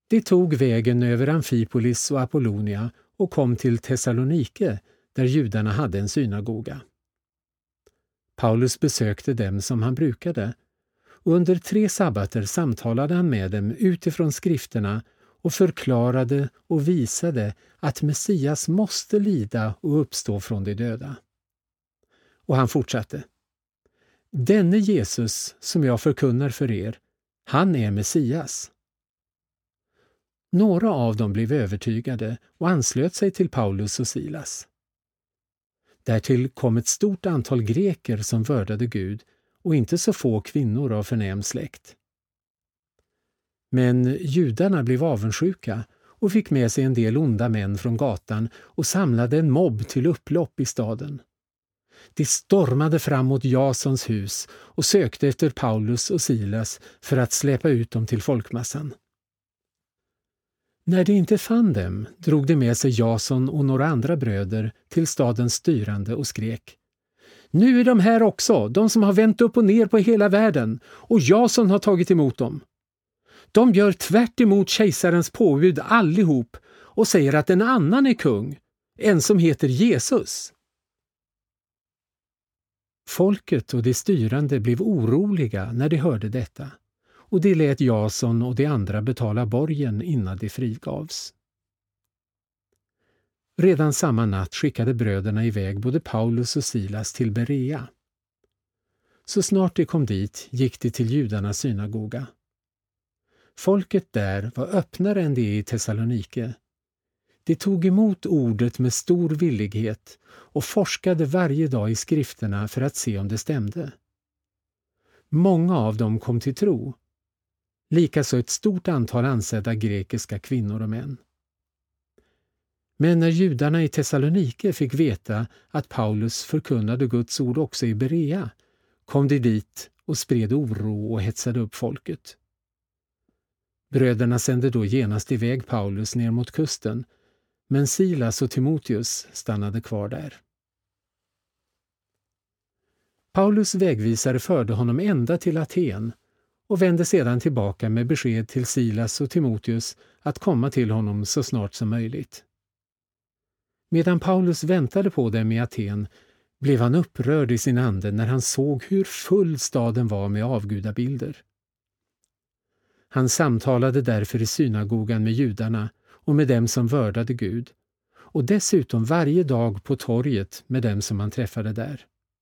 De tog vägen över Amfipolis och Apollonia och kom till Thessalonike, där judarna hade en synagoga. Paulus besökte dem som han brukade, och under 3 sabbater samtalade han med dem utifrån skrifterna och förklarade och visade att Messias måste lida och uppstå från de döda. Och han fortsatte: Denne Jesus som jag förkunnar för er, han är Messias. Några av dem blev övertygade och anslöt sig till Paulus och Silas. Därtill kom ett stort antal greker som vördade Gud och inte så få kvinnor av förnäm släkt. Men judarna blev avundsjuka och fick med sig en del onda män från gatan och samlade en mobb till upplopp i staden. De stormade fram mot Jasons hus och sökte efter Paulus och Silas för att släpa ut dem till folkmassan. När de inte fann dem drog de med sig Jason och några andra bröder till stadens styrande och skrek: Nu är de här också, de som har vänt upp och ner på hela världen, och Jason har tagit emot dem. De gör tvärt emot kejsarens påbud allihop och säger att en annan är kung, en som heter Jesus. Folket och de styrande blev oroliga när de hörde detta, och de lät Jason och de andra betala borgen innan de frigavs. Redan samma natt skickade bröderna iväg både Paulus och Silas till Berea. Så snart de kom dit gick de till judarnas synagoga. Folket där var öppnare än det i Thessalonike. De tog emot ordet med stor villighet och forskade varje dag i skrifterna för att se om det stämde. Många av dem kom till tro, likaså ett stort antal ansedda grekiska kvinnor och män. Men när judarna i Thessalonike fick veta att Paulus förkunnade Guds ord också i Berea, kom de dit och spred oro och hetsade upp folket. Bröderna sände då genast iväg Paulus ner mot kusten, men Silas och Timoteus stannade kvar där. Paulus vägvisare förde honom ända till Aten och vände sedan tillbaka med besked till Silas och Timoteus att komma till honom så snart som möjligt. Medan Paulus väntade på dem i Aten blev han upprörd i sin ande när han såg hur full staden var med avgudabilder. Han samtalade därför i synagogan med judarna och med dem som vördade Gud, och dessutom varje dag på torget med dem som han träffade där.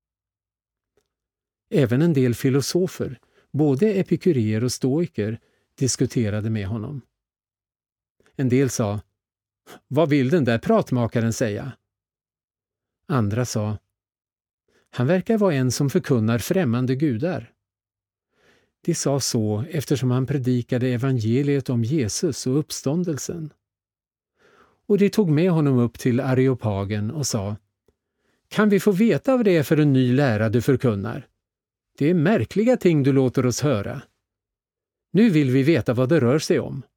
Även en del filosofer, både epikureer och stoiker, diskuterade med honom. En del sa: Vad vill den där pratmakaren säga? Andra sa: Han verkar vara en som förkunnar främmande gudar. De sa så eftersom han predikade evangeliet om Jesus och uppståndelsen. Och de tog med honom upp till Areopagen och sa: Kan vi få veta vad det är för en ny lära du förkunnar? Det är märkliga ting du låter oss höra. Nu vill vi veta vad det rör sig om.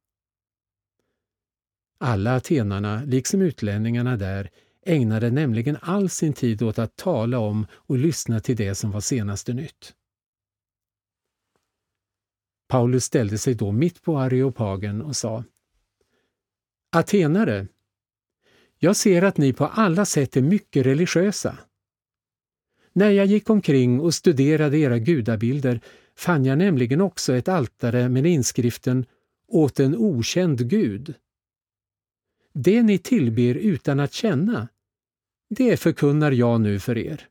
Alla atenarna, liksom utlänningarna där, ägnade nämligen all sin tid åt att tala om och lyssna till det som var senaste nytt. Paulus ställde sig då mitt på Areopagen och sa: Atenare, jag ser att ni på alla sätt är mycket religiösa. När jag gick omkring och studerade era gudabilder fann jag nämligen också ett altare med inskriften åt en okänd gud. Det ni tillber utan att känna, det förkunnar jag nu för er.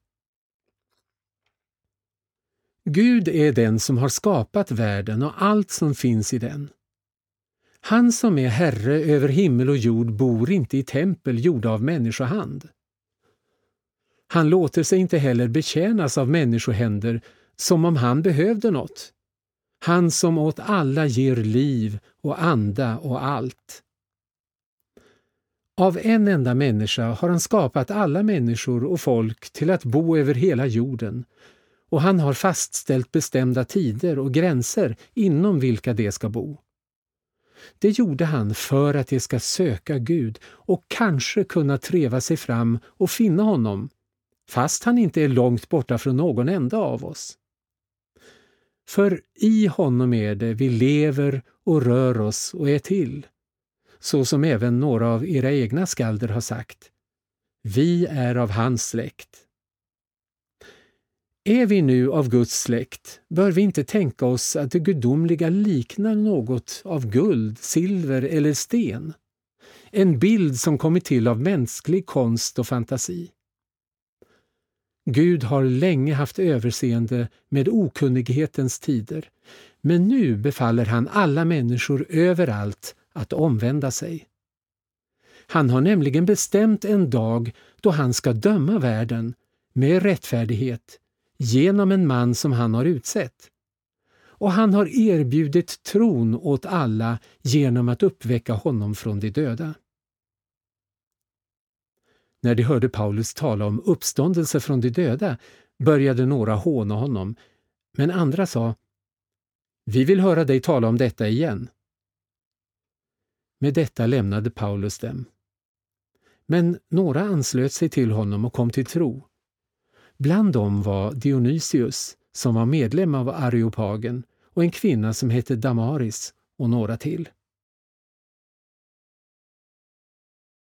Gud är den som har skapat världen och allt som finns i den. Han som är herre över himmel och jord bor inte i tempel gjorda av människohand. Han låter sig inte heller betjänas av människohänder som om han behövde något. Han som åt alla ger liv och anda och allt. Av en enda människa har han skapat alla människor och folk till att bo över hela jorden, och han har fastställt bestämda tider och gränser inom vilka de ska bo. Det gjorde han för att de ska söka Gud och kanske kunna treva sig fram och finna honom, fast han inte är långt borta från någon enda av oss. För i honom är det vi lever och rör oss och är till. Så som även några av era egna skalder har sagt. Vi är av hans släkt. Är vi nu av Guds släkt, bör vi inte tänka oss att det gudomliga liknar något av guld, silver eller sten. En bild som kommit till av mänsklig konst och fantasi. Gud har länge haft överseende med okunnighetens tider, men nu befaller han alla människor överallt att omvända sig. Han har nämligen bestämt en dag då han ska döma världen med rättfärdighet genom en man som han har utsett. Och han har erbjudit tron åt alla genom att uppväcka honom från de döda. När de hörde Paulus tala om uppståndelse från de döda började några håna honom, men andra sa: Vi vill höra dig tala om detta igen. Med detta lämnade Paulus dem. Men några anslöt sig till honom och kom till tro. Bland dem var Dionysius, som var medlem av Areopagen, och en kvinna som hette Damaris och några till.